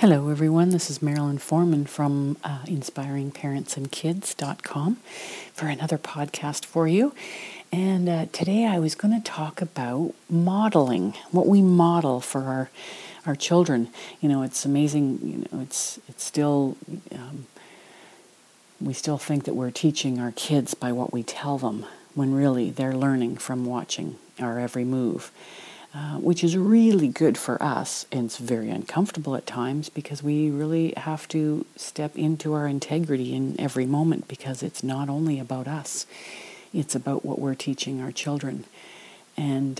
Hello, everyone. This is Marilyn Foreman from InspiringParentsAndKids.com for another podcast for you. And today I was going to talk about modeling, what we model for our children. You know, it's amazing. It's still we still think that we're teaching our kids by what we tell them, when really they're learning from watching our every move. Which is really good for us, and it's very uncomfortable at times because we really have to step into our integrity in every moment, because it's not only about us, it's about what we're teaching our children. And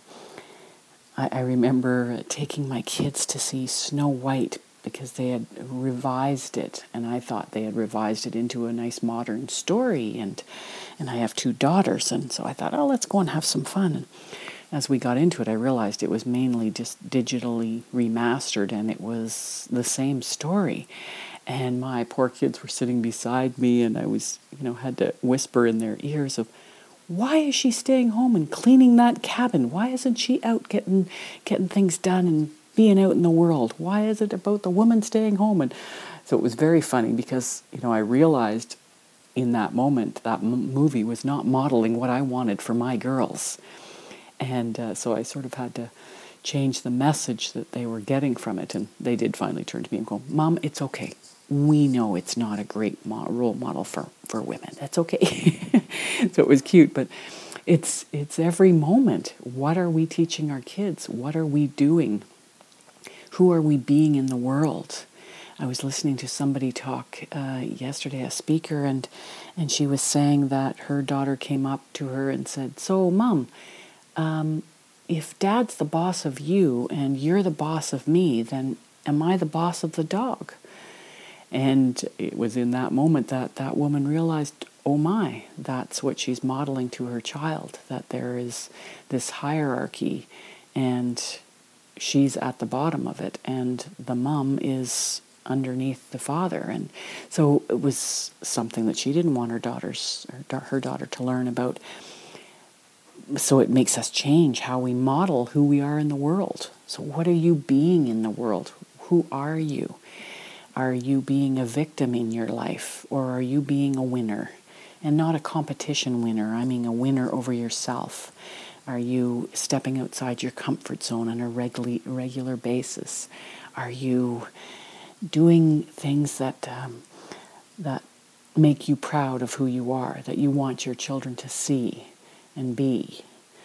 I remember taking my kids to see Snow White because they had revised it, and I thought they had revised it into a nice modern story, and I have two daughters, and so I thought, oh, let's go and have some fun. And as we got into it, I realized it was mainly just digitally remastered, and it was the same story. And my poor kids were sitting beside me, and I was, had to whisper in their ears of, why is she staying home and cleaning that cabin? Why isn't she out getting things done and being out in the world? Why is it about the woman staying home? And so it was very funny because, I realized in that moment that movie was not modeling what I wanted for my girls. And so I sort of had to change the message that they were getting from it. And they did finally turn to me and go, Mom, it's okay. We know it's not a great role model for women. That's okay. So it was cute. But it's every moment. What are we teaching our kids? What are we doing? Who are we being in the world? I was listening to somebody talk yesterday, a speaker, and she was saying that her daughter came up to her and said, so, Mom, if Dad's the boss of you and you're the boss of me, then am I the boss of the dog? And it was in that moment that woman realized, oh my, that's what she's modeling to her child, that there is this hierarchy and she's at the bottom of it and the mom is underneath the father. And so it was something that she didn't want her daughter to learn about. So it makes us change how we model who we are in the world. So what are you being in the world? Who are you? Are you being a victim in your life, or are you being a winner? And not a competition winner, I mean a winner over yourself. Are you stepping outside your comfort zone on a regular basis? Are you doing things that make you proud of who you are, that you want your children to see and be?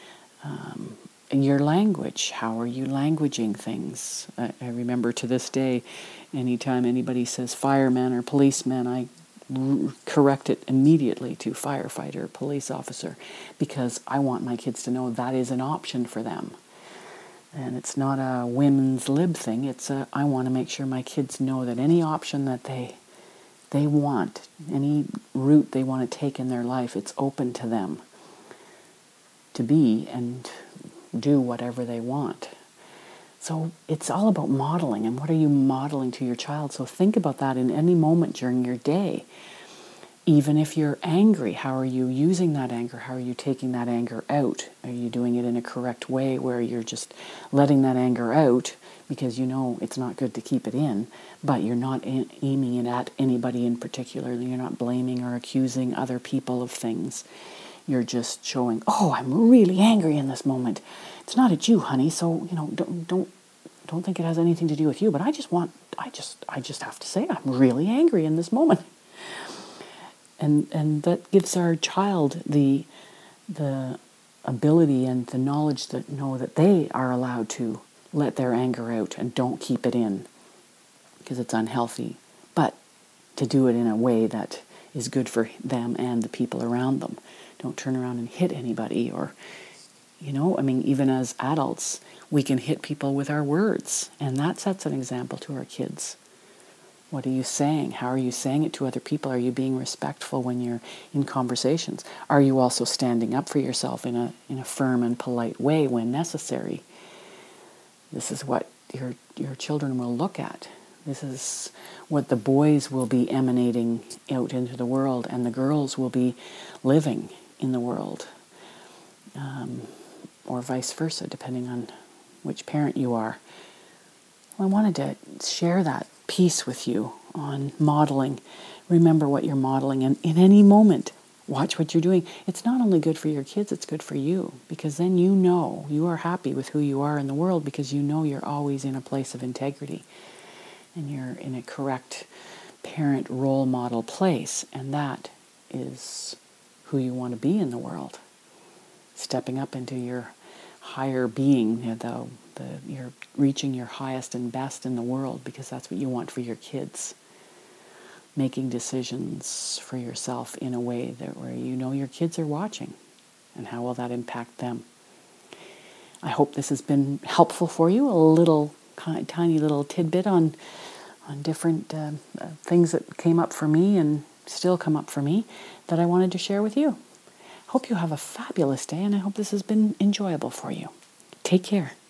Your language, how are you languaging things? I remember to this day, anytime anybody says fireman or policeman, I correct it immediately to firefighter, police officer, because I want my kids to know that is an option for them. And it's not a women's lib thing, I want to make sure my kids know that any option that they want, any route they want to take in their life, it's open to them to be and do whatever they want. So it's all about modeling, and what are you modeling to your child? So think about that in any moment during your day. Even if you're angry, how are you using that anger? How are you taking that anger out? Are you doing it in a correct way where you're just letting that anger out because you know it's not good to keep it in, but you're not aiming it at anybody in particular. You're not blaming or accusing other people of things. You're just showing, oh, I'm really angry in this moment. It's not at you, honey. So, don't think it has anything to do with you. But I just have to say, I'm really angry in this moment. And that gives our child the ability and the knowledge to know that they are allowed to let their anger out and don't keep it in because it's unhealthy, but to do it in a way that is good for them and the people around them. Don't turn around and hit anybody or, even as adults, we can hit people with our words, and that sets an example to our kids. What are you saying? How are you saying it to other people? Are you being respectful when you're in conversations? Are you also standing up for yourself in a firm and polite way when necessary? This is what your children will look at. This is what the boys will be emanating out into the world, and the girls will be living in the world, or vice versa, depending on which parent you are. I wanted to share that piece with you on modeling. Remember what you're modeling, and in any moment, watch what you're doing. It's not only good for your kids, it's good for you, because then you know you are happy with who you are in the world, because you know you're always in a place of integrity and you're in a correct parent role model place, and that is who you want to be in the world. Stepping up into your higher being, you're reaching your highest and best in the world, because that's what you want for your kids. Making decisions for yourself in a way that where you know your kids are watching, and how will that impact them. I hope this has been helpful for you, a little tiny little tidbit on different things that came up for me and still come up for me that I wanted to share with you. Hope you have a fabulous day, and I hope this has been enjoyable for you. Take care.